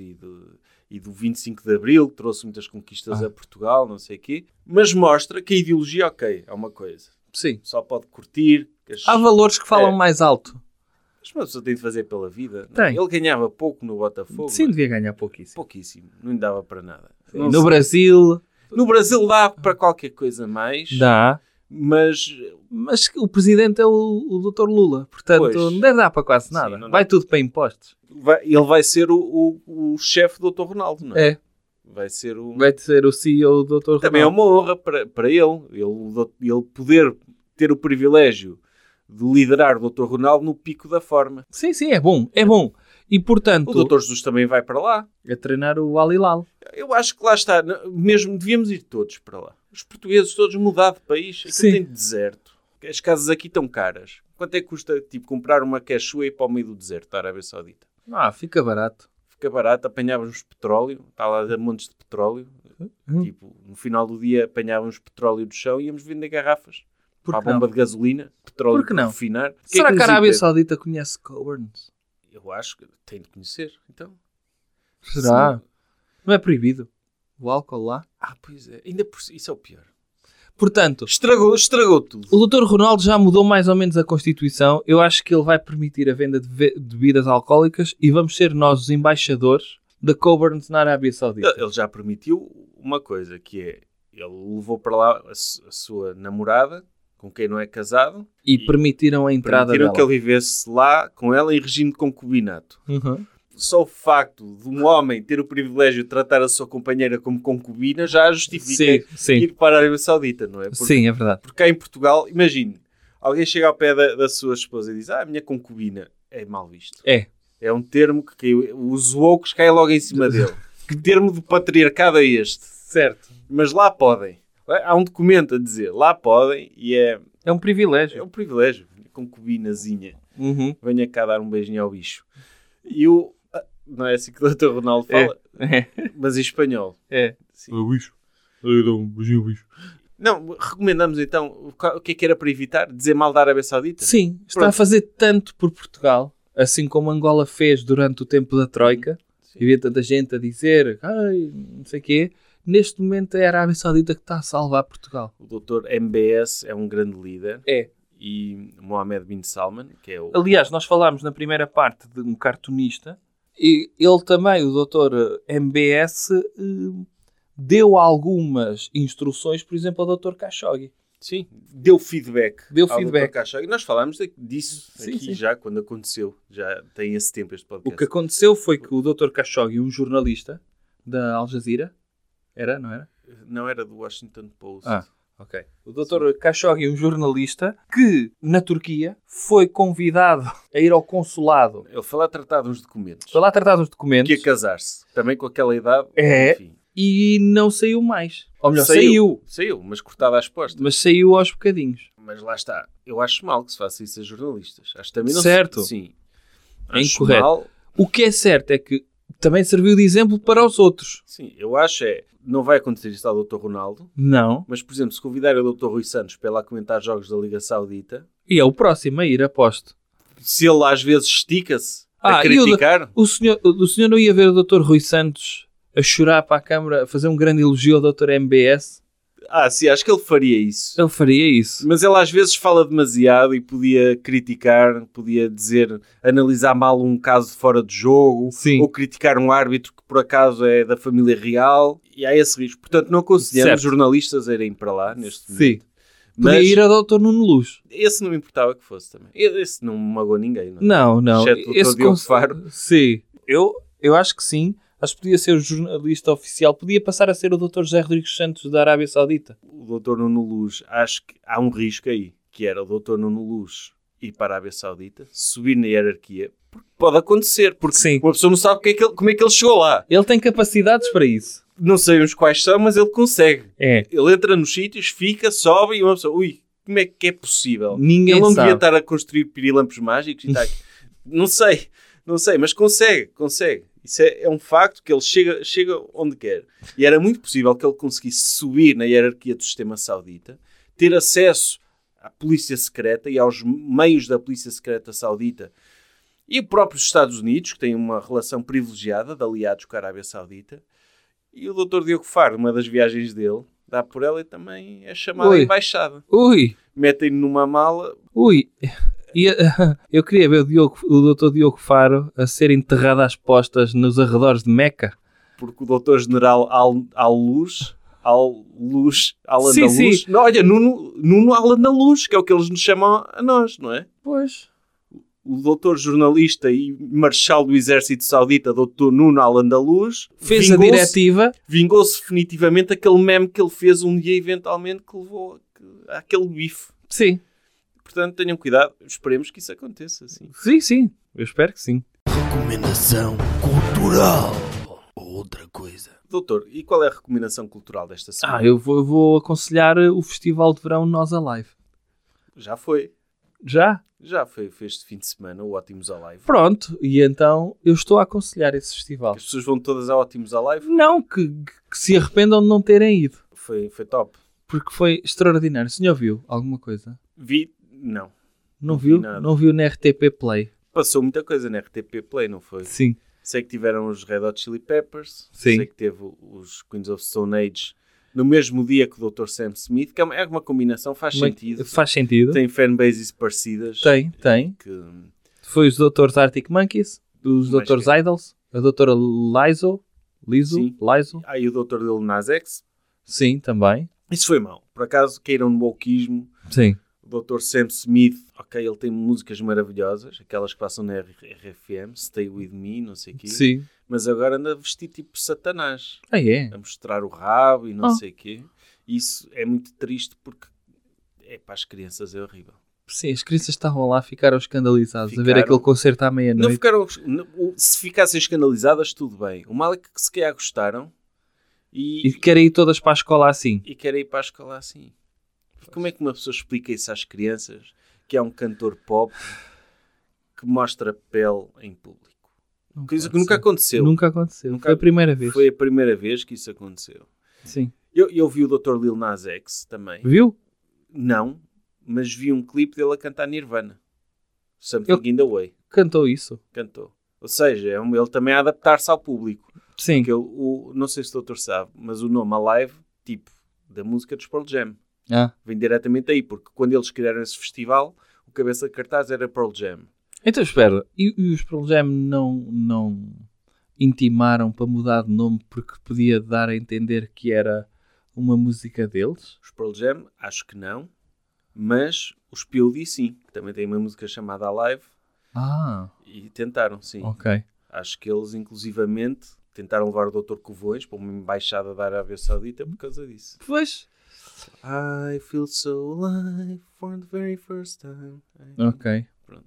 e do 25 de Abril, que trouxe muitas conquistas a Portugal, não sei o quê. Mas mostra que a ideologia, ok, é uma coisa. Sim. Só pode curtir. Há valores que falam mais alto. Mas uma pessoa tem de fazer pela vida. Tem. Ele ganhava pouco no Botafogo. Sim, devia ganhar pouquíssimo. Pouquíssimo. Não lhe dava para nada. No Brasil... No Brasil dá para qualquer coisa mais. Dá. Mas o presidente é o Dr. Lula. Portanto, pois, não deve dar para quase nada. Sim, vai tudo para impostos. Ele vai ser o chefe do Dr. Ronaldo, não é? Vai ser o CEO do Dr. Ronaldo. Também é uma honra para ele. Ele poder ter o privilégio de liderar o Dr. Ronaldo no pico da forma. Sim, é bom. É bom. E, portanto... O Dr. Jesus também vai para lá. A treinar o Al Hilal. Eu acho que lá está. Mesmo devíamos ir todos para lá. Os portugueses todos mudar de país. Aqui tem deserto. As casas aqui estão caras. Quanto é que custa comprar uma quechua e ir para o meio do deserto da Arábia Saudita? Fica barato. Fica barato. Apanhávamos petróleo. Está lá montes de petróleo. Tipo, no final do dia apanhávamos petróleo do chão e íamos vender garrafas. Para a bomba de gasolina. Petróleo para refinar. Será que a Arábia Saudita conhece Coburns? Eu acho que tem de conhecer, então. Será? Sim. Não é proibido o álcool lá? Pois é. Ainda por isso é o pior. Portanto... Estragou tudo. O Dr. Ronaldo já mudou mais ou menos a Constituição. Eu acho que ele vai permitir a venda de bebidas alcoólicas e vamos ser nós os embaixadores da Coburns na Arábia Saudita. Ele já permitiu uma coisa, que é... Ele levou para lá a sua namorada, com quem não é casado. E permitiram a entrada dela. Permitiram que ele vivesse lá com ela em regime de concubinato. Só o facto de um homem ter o privilégio de tratar a sua companheira como concubina já justifica ir para a Arábia Saudita, não é? Sim, é verdade. Porque cá em Portugal, imagine, alguém chega ao pé da sua esposa e diz: a minha concubina, é mal visto. É um termo que os woke caem logo em cima dele. Que termo de patriarcado é este? Certo. Mas lá podem. Há um documento a dizer, lá podem e é... É um privilégio. É um privilégio. Concubinazinha. Venha cá dar um beijinho ao bicho. E o... Não é assim que o Dr. Ronaldo fala? Mas em espanhol. Sim. O bicho. Eu dou um beijinho ao bicho. Não, recomendamos então... O que é que era para evitar? Dizer mal da Arábia Saudita? Sim. Está a fazer tanto por Portugal, assim como Angola fez durante o tempo da Troika. E havia tanta gente a dizer, não sei o quê... Neste momento é a Arábia Saudita que está a salvar Portugal. O Dr. MBS é um grande líder. É. E Mohammed bin Salman, que é o... Aliás, nós falámos na primeira parte de um cartunista. E ele também, o Dr. MBS, deu algumas instruções, por exemplo, ao Dr. Khashoggi. Sim, deu feedback. Ao Dr. Khashoggi. Nós falámos disso aqui já, quando aconteceu. Já tem esse tempo este podcast. O que aconteceu foi que o Dr. Khashoggi, um jornalista da Al Jazeera... Não era? Não, era do Washington Post. Ok. O Dr. Khashoggi, um jornalista que, na Turquia, foi convidado a ir ao consulado. Ele foi lá tratar de uns documentos. Que ia casar-se. Também com aquela idade. Enfim. E não saiu mais. Ou melhor, saiu, mas cortado às postas. Mas saiu aos bocadinhos. Mas lá está. Eu acho mal que se faça isso a jornalistas. Acho também não certo. Sim. É incorreto. Mal. O que é certo é que também serviu de exemplo para os outros. Sim, eu acho não vai acontecer isto ao Dr. Ronaldo. Não. Mas, por exemplo, se convidar o Dr. Rui Santos para ir lá comentar jogos da Liga Saudita... E é o próximo a ir, aposto. Se ele às vezes estica-se a criticar... O senhor não ia ver o Dr. Rui Santos a chorar para a câmara, a fazer um grande elogio ao Dr. MBS? Sim, acho que ele faria isso. Ele faria isso. Mas ele às vezes fala demasiado e podia criticar, podia dizer, analisar mal um caso de fora de jogo, sim, ou criticar um árbitro que por acaso é da família real, e há esse risco. Portanto, não aconselhamos jornalistas a irem para lá neste momento. Sim. Podia ir ao Dr. Nuno Luz. Esse não me importava que fosse também. Esse não me magoou ninguém, não é? Não. Exceto o Dr. Diogo Faro. Sim. Eu acho que sim. Acho que podia ser o jornalista oficial. Podia passar a ser o Dr. José Rodrigues Santos da Arábia Saudita. O Dr. Nuno Luz, acho que há um risco aí, que era o Dr. Nuno Luz ir para a Arábia Saudita, subir na hierarquia, porque pode acontecer, porque sim, uma pessoa não sabe como é que ele chegou lá. Ele tem capacidades para isso. Não sei os quais são, mas ele consegue. É. Ele entra nos sítios, fica, sobe e uma pessoa, como é que é possível? Ninguém ele não sabe. Devia estar a construir pirilampos mágicos e tal. Não sei, mas consegue. Isso é um facto que ele chega onde quer. E era muito possível que ele conseguisse subir na hierarquia do sistema saudita, ter acesso à polícia secreta e aos meios da polícia secreta saudita E o próprio Estados Unidos, que tem uma relação privilegiada de aliados com a Arábia Saudita. E o Dr. Diogo Faro, uma das viagens dele, dá por ela e também é chamado à embaixada. Ui! Metem-no numa mala. Ui! E, eu queria ver o Dr. Diogo Faro a ser enterrado às postas nos arredores de Meca. Porque o Dr. General Al-Luz... Alan Sim, da Luz. sim. Não, olha, Nuno Alan da Luz, que é o que eles nos chamam a nós, não é? Pois. O doutor jornalista e marechal do exército saudita, doutor Nuno Alan da Luz, Fez a diretiva. Vingou-se definitivamente aquele meme que ele fez um dia, eventualmente, que levou àquele bife. Sim. Portanto, tenham cuidado. Esperemos que isso aconteça, assim. Sim, sim. Eu espero que sim. Recomendação cultural. Ou outra coisa. Doutor, e qual é a recomendação cultural desta semana? Eu vou aconselhar o Festival de Verão Nós Alive. Já foi. Já? Já foi este fim de semana, o Ótimos Alive. Pronto. E então eu estou a aconselhar esse festival. As pessoas vão todas a Ótimos Alive. Não, que se arrependam de não terem ido. Foi top. Porque foi extraordinário. O senhor viu alguma coisa? Vi, não. Não vi viu? nada. Não viu na RTP Play? Passou muita coisa na RTP Play, não foi? Sim. Sei que tiveram os Red Hot Chili Peppers. Sim. Sei que teve os Queens of Stone Age no mesmo dia que o Dr. Sam Smith, que é uma combinação, faz sentido. Faz sentido. Tem fanbases parecidas. Tem. Que... Foi os Drs. Arctic Monkeys, os Mais Drs. quem? Idols, a Doutora Lizo. Sim. Lizo. Aí o Dr. Lil Nas X. Sim, também. Isso foi mau. Por acaso, queiram no wokeismo. Sim. O Dr. Sam Smith, ok, ele tem músicas maravilhosas, aquelas que passam na RFM, Stay With Me, não sei o quê. Sim. Mas agora anda a vestir tipo Satanás. Ah, é? A mostrar o rabo e não sei o quê. Isso é muito triste porque para as crianças é horrível. Sim, as crianças estavam lá, ficaram escandalizadas a ver Ficaram. aquele concerto à Não meia-noite. ficaram, se ficassem escandalizadas, tudo bem. O mal é que se calhar gostaram E querem ir todas para a escola assim. e querem ir para a escola assim. Como é que uma pessoa explica isso às crianças, que é um cantor pop que mostra pele em público? Coisa que nunca aconteceu. Nunca aconteceu. Nunca- Foi a primeira vez. Foi a primeira vez que isso aconteceu. Sim. Eu vi o Dr. Lil Nas X também. Viu? Não, mas vi um clipe dele a cantar Nirvana. Something in the Way. Cantou isso. Cantou. Ou seja, ele também a adaptar-se ao público. Sim. Porque não sei se o doutor sabe, mas o nome Alive, tipo, da música dos Pearl Jam, Ah. vem diretamente aí. Porque quando eles criaram esse festival, o cabeça de cartaz era Pearl Jam. Então espera, e os Pearl Jam não intimaram para mudar de nome porque podia dar a entender que era uma música deles? Os Pearl Jam, acho que não. Mas os POD sim, que também tem uma música chamada Alive. Ah, E tentaram, sim. ok. Acho que eles, inclusivamente, tentaram levar o Dr. Covões para uma embaixada da Arábia Saudita por causa disso. Pois. I feel so alive for the very first time. Ok. Pronto.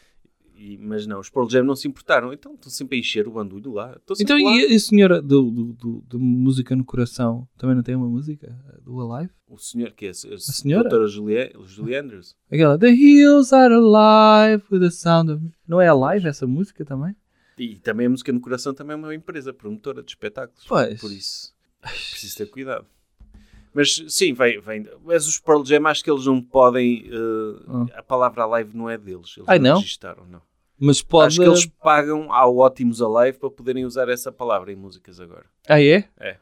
Mas não, os Pearl Jam não se importaram. Então estão sempre a encher o bandulho lá. Estão sempre Então lá. e a senhora do Música no Coração também não tem uma música do Alive? O senhor que é? A senhora? Doutora Julie Andrews. Aquela The Hills Are Alive with the Sound of... Não é Alive essa música também? E também a Música no Coração também é uma empresa promotora de espetáculos. Pois. Por isso, preciso ter cuidado. Mas sim, vem. Mas os Pearl Jam, acho que eles não podem... A palavra Alive não é deles. Eles Não? registaram, não. Mas pode... Acho que eles pagam ao Ótimos Alive para poderem usar essa palavra em músicas agora. Ah, é? É.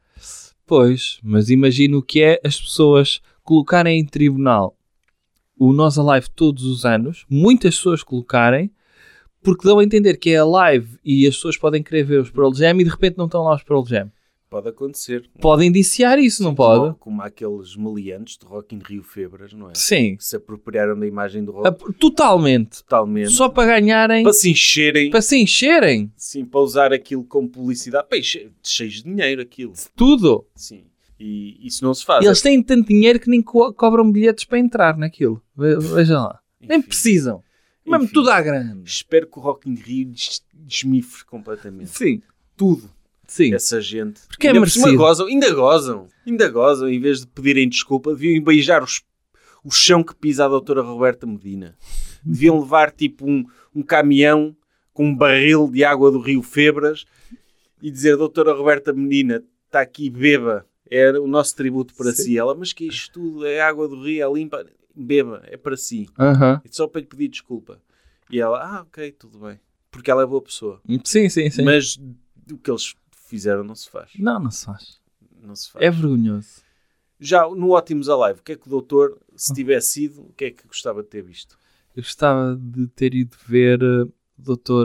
Pois, mas imagino o que é as pessoas colocarem em tribunal o Nós Alive todos os anos, muitas pessoas colocarem, porque dão a entender que é Alive e as pessoas podem querer ver os Pearl Jam e de repente não estão lá os Pearl Jam. Pode acontecer. Pode indiciar isso, não pode? Como aqueles meliantes de Rock in Rio Febras, não é? Sim. Que se apropriaram da imagem do rock Totalmente. totalmente. Só para ganharem, Para se encherem. para se encherem. Sim, para usar aquilo como publicidade. Bem, cheios de dinheiro aquilo. Tudo. Sim. E isso não se faz. E eles têm tanto dinheiro que nem cobram bilhetes para entrar naquilo. Veja lá. Nem Enfim. precisam. Mesmo Enfim. tudo à grande. Espero que o Rock in Rio desmifre completamente. Sim. Tudo. Sim. Essa gente. Porque é Ainda por cima merecido. ainda gozam, em vez de pedirem desculpa, deviam beijar o chão que pisa a doutora Roberta Medina. Deviam levar tipo um caminhão com um barril de água do Rio Febras e dizer, doutora Roberta Medina, está aqui, beba, é o nosso tributo para si. Ela, mas que isto tudo é água do Rio, é limpa, beba, é para si. Aham. Só para lhe pedir desculpa. E ela, ok, tudo bem. Porque ela é boa pessoa. Sim, sim, sim. Mas o que eles fizeram não se faz. Não se faz. Não se faz. É vergonhoso. Já no Ótimos Alive, o que é que o doutor, se tivesse ido, o que é que gostava de ter visto? Eu gostava de ter ido ver o Dr.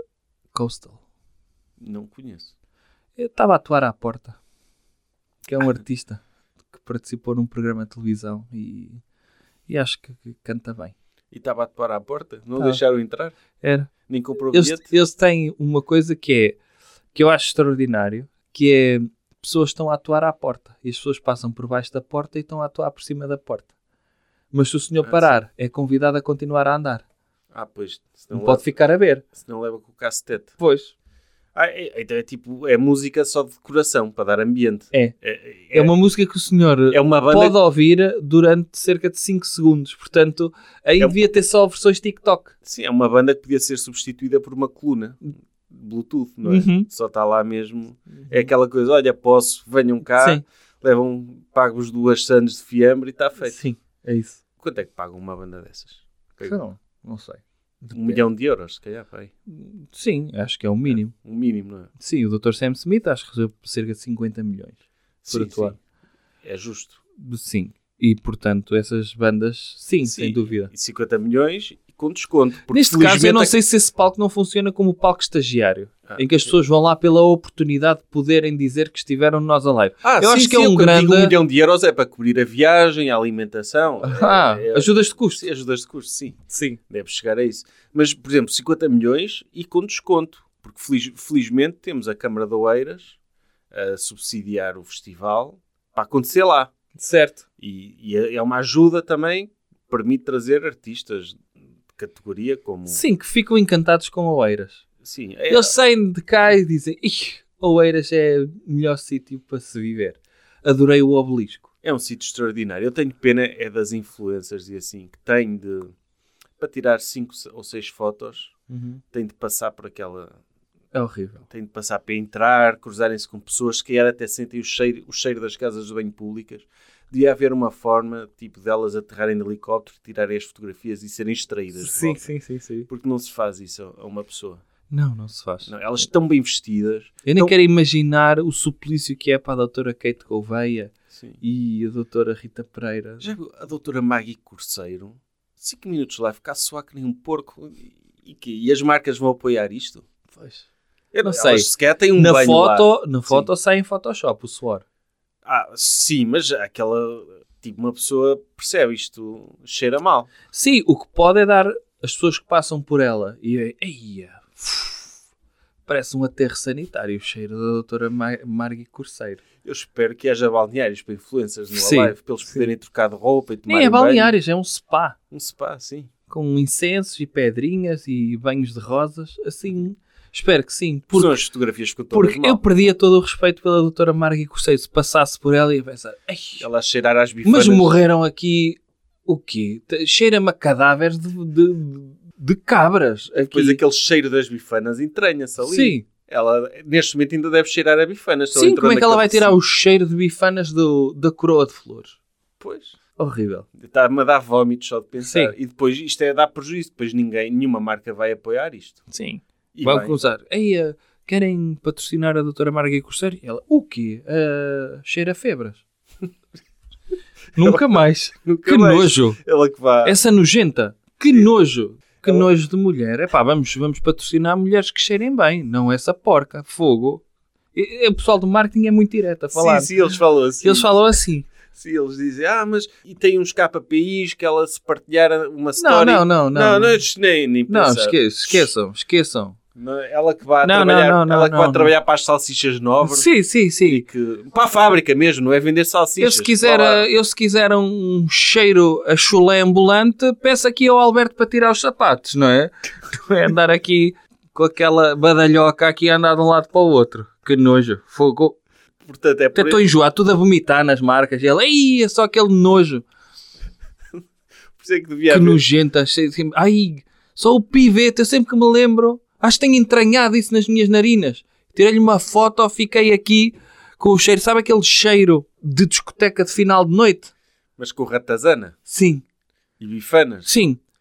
Coastal. Não conheço. Eu estava a atuar à porta. Que é um artista que participou num programa de televisão e acho que canta bem. E estava a atuar à porta? Não Tá. deixaram entrar? Era. Nem comprou Eles, bilhete? eles têm uma coisa que eu acho extraordinário, que é pessoas estão a atuar à porta e as pessoas passam por baixo da porta e estão a atuar por cima da porta. Mas se o senhor parar, é convidado a continuar a andar. Pois. Não pode ficar a ver. Senão leva com o cacetete. Pois. Então é tipo, é música só de decoração, para dar ambiente. É uma música que o senhor É uma banda pode ouvir durante cerca de 5 segundos. Portanto, aí devia ter só versões TikTok. Sim, é uma banda que podia ser substituída por uma coluna Bluetooth, não é? Uhum. Só está lá mesmo. É aquela coisa, olha, posso, venham cá, Sim. levam, pago-vos 2 sandes de fiambre e está feito. Sim, é isso. Quanto é que pagam uma banda dessas? Não sei. 1 milhão de euros, se calhar, pá, aí. Sim, acho que é o mínimo. Um mínimo, não é? Sim, o Dr. Sam Smith acho que recebeu cerca de 50 milhões por atuar. Sim. É justo. Sim. E, portanto, essas bandas, sim, sem dúvida. E 50 milhões e com desconto. Porque Neste caso, eu felizmente não sei se esse palco não funciona como palco estagiário, em que as sim. pessoas vão lá pela oportunidade de poderem dizer que estiveram no Nós Alive. Eu acho que é um quando grande... digo 1 milhão de euros é para cobrir a viagem, a alimentação. Ajudas de custo. Sim, ajudas de custo, sim. Sim. Deve chegar a isso. Mas, por exemplo, 50 milhões e com desconto. Porque felizmente temos a Câmara de Oeiras a subsidiar o festival para acontecer lá. Certo. E é uma ajuda também, permite trazer artistas de categoria como... Sim, que ficam encantados com Oeiras. Sim, Eles saem de cá e dizem: Oeiras é o melhor sítio para se viver. Adorei o obelisco. é um sítio extraordinário. Eu tenho pena é das influencers e assim, que têm de... Para tirar 5 ou 6 fotos, têm de passar por aquela... É horrível. Têm de passar para entrar, cruzarem-se com pessoas que até sentem o cheiro das casas de banho públicas. Devia haver uma forma, tipo, delas aterrarem de helicóptero, tirarem as fotografias e serem extraídas de volta. Sim. Porque não se faz isso a uma pessoa. Não se faz. Não, elas estão bem vestidas. Eu nem quero imaginar o suplício que é para a doutora Kate Gouveia e a doutora Rita Pereira. Já viu a doutora Maggie Corseiro? 5 minutos lá, ficar a suar que nem um porco. E as marcas vão apoiar isto? Pois. Eu não sei. Sequer têm um Na banho foto, lá. na foto sai em Photoshop o suor. Sim, mas aquela... Tipo, uma pessoa percebe isto, cheira mal. Sim, o que pode é dar as pessoas que passam por ela e parece um aterro sanitário o cheiro da doutora Margui Corseiro. Eu espero que haja balneários para influencers no Sim, Alive, para eles poderem trocar de roupa e tomar Nem é balneários, é um spa. Um spa, sim. Com incensos e pedrinhas e banhos de rosas, assim... Espero que sim. São as fotografias que eu estou Porque eu perdia todo o respeito pela doutora Margui Corseiro. Se passasse por ela e ia pensar... Ela a cheirar às bifanas. Mas morreram aqui... O quê? Cheira-me a cadáveres de cabras. Aqui. Depois aquele cheiro das bifanas entranha-se ali. Sim. Ela, neste momento, ainda deve cheirar a bifanas. Sim, como é que ela vai tirar o cheiro de bifanas da coroa de flores? Pois. Horrível. Está-me a dar vómitos só de pensar. Sim. E depois isto é dar prejuízo. Depois nenhuma marca vai apoiar isto. Sim. E Vão bem. cruzar. Querem patrocinar a doutora Margui Corseiro? E ela, o quê? Cheira a febras. Nunca mais. Nunca Que mais. nojo. Ela que vai... Essa nojenta. Que nojo. Que nojo de mulher. Epá, vamos patrocinar mulheres que cheirem bem. Não essa porca. Fogo. O pessoal do marketing é muito direto a falar. Sim, eles falam assim. Eles falam assim. Sim, eles dizem, mas... E tem uns KPIs que ela se partilhar uma story... Não. Não, nem Não, pensar. esqueçam. Não, ela que vai Não, trabalhar, não, ela que vai não. trabalhar para as salsichas novas. Sim. E que, para a fábrica mesmo, não é vender salsichas. Eu se quiser um cheiro a chulé ambulante, peço aqui ao Alberto para tirar os sapatos, não é? Não é andar aqui com aquela badalhoca aqui a andar de um lado para o outro. Que nojo. Fogo. Portanto, é Até por estou enjoado, tudo a vomitar nas marcas. E ela, é só aquele nojo. isso é que devia Que haver. nojenta. Só o pivete, eu sempre que me lembro. Acho que tenho entranhado isso nas minhas narinas. Tirei-lhe uma foto, fiquei aqui com o cheiro. Sabe aquele cheiro de discoteca de final de noite? Mas com ratazana Sim. e bifanas. Sim.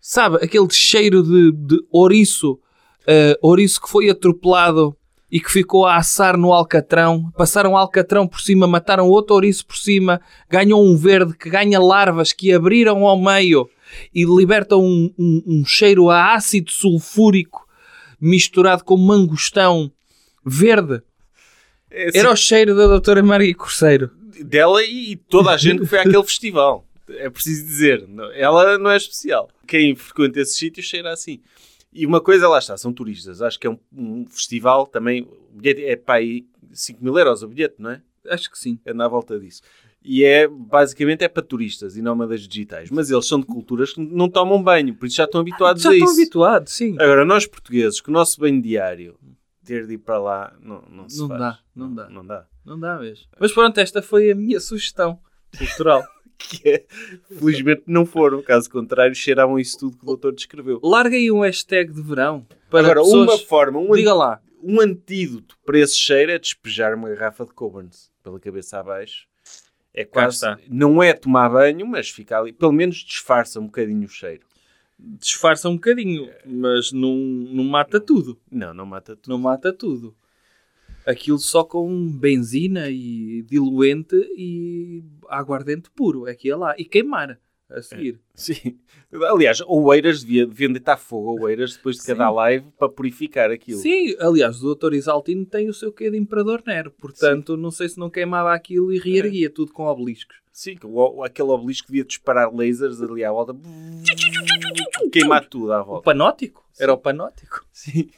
sabe, aquele cheiro de ouriço, ouriço que foi atropelado e que ficou a assar no alcatrão. Passaram o alcatrão por cima, mataram outro ouriço por cima, ganhou um verde que ganha larvas que abriram ao meio e libertam um cheiro a ácido sulfúrico misturado com mangostão verde. assim, Era o cheiro da doutora Maria Corseiro. dela e toda a gente que foi àquele festival. É preciso dizer, ela não é especial. Quem frequenta esses sítios cheira assim. E uma coisa, lá está, são turistas. Acho que é um festival também. O bilhete é para aí 5.000 euros o bilhete, não é? Acho que sim. É na volta disso. E basicamente é para turistas e nómadas digitais. Mas eles são de culturas que não tomam banho, por isso já estão habituados a isso. Já estão habituados, sim. Agora, nós portugueses, que o nosso banho diário, ter de ir para lá, não se Não faz. dá, não dá. Não dá. Não dá mesmo. Mas pronto, esta foi a minha sugestão cultural. Que é, felizmente não foram. Caso contrário, cheiravam isso tudo que o doutor descreveu. Larga aí um hashtag de verão para Agora, pessoas... uma forma, Diga lá. um antídoto para esse cheiro é despejar uma garrafa de Coborns pela cabeça abaixo. É quase, está. não é tomar banho, mas fica ali, pelo menos disfarça um bocadinho o cheiro. Disfarça um bocadinho, mas não mata tudo. Não mata tudo. Não mata tudo. Aquilo só com benzina e diluente e aguardente puro. É que ia lá. E queimar a seguir. Sim. Aliás, Oeiras deviam deitar fogo a Oeiras depois de cada Sim. live para purificar aquilo. Sim, aliás, o Dr. Isaltino tem o seu quê de Imperador Nero. Portanto, não sei se não queimava aquilo e reerguia tudo com obeliscos. Sim, aquele obelisco devia disparar lasers ali à volta. Queimar tudo à O volta. panótico? Era o panótico. Sim.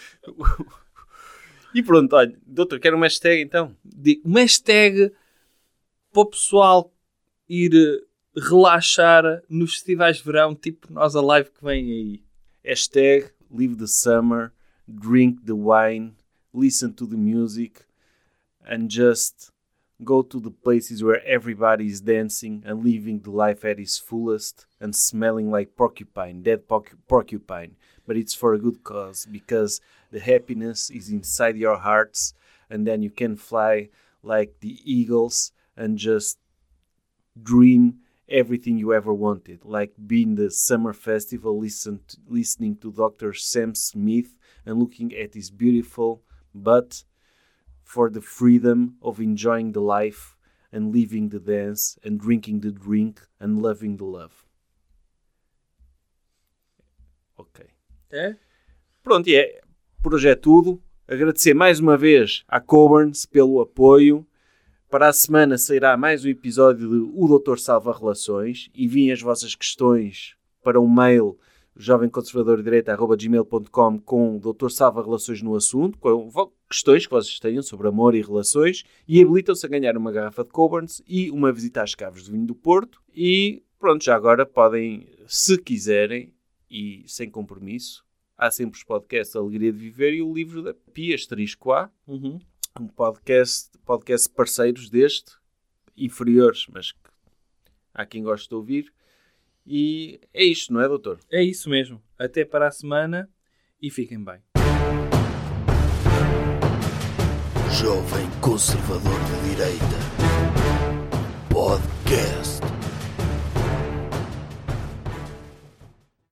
E pronto, olha, doutor, quer uma hashtag então? Uma hashtag para o pessoal ir relaxar nos festivais de verão, tipo nós a live que vem aí. Hashtag Live the Summer, Drink the Wine, Listen to the Music, and just go to the places where everybody is dancing and living the life at its fullest and smelling like porcupine, dead porcupine. But it's for a good cause, because the happiness is inside your hearts, and then you can fly like the eagles and just dream everything you ever wanted, like being the summer festival, listening to Dr. Sam Smith and looking at his beautiful butt for the freedom of enjoying the life and living the dance and drinking the drink and loving the love. Ok. É? Pronto, e por hoje é tudo. Agradecer mais uma vez à Coborns pelo apoio. Para a semana sairá mais um episódio de O Doutor Salva Relações. Enviem as vossas questões para o mail jovemconservadordireita@gmail.com com o Doutor Salva Relações no assunto, com questões que vocês tenham sobre amor e relações, e habilitam-se a ganhar uma garrafa de Coborns e uma visita às Caves do Vinho do Porto. E pronto, já agora podem, se quiserem, e sem compromisso, há sempre os podcasts Alegria de Viver e o livro da Pia Asterisco A, um podcast parceiros deste, inferiores, mas que há quem goste de ouvir. E é isto, não é, doutor? É isso mesmo. Até para a semana e fiquem bem. Jovem Conservador de Direita. Podcast.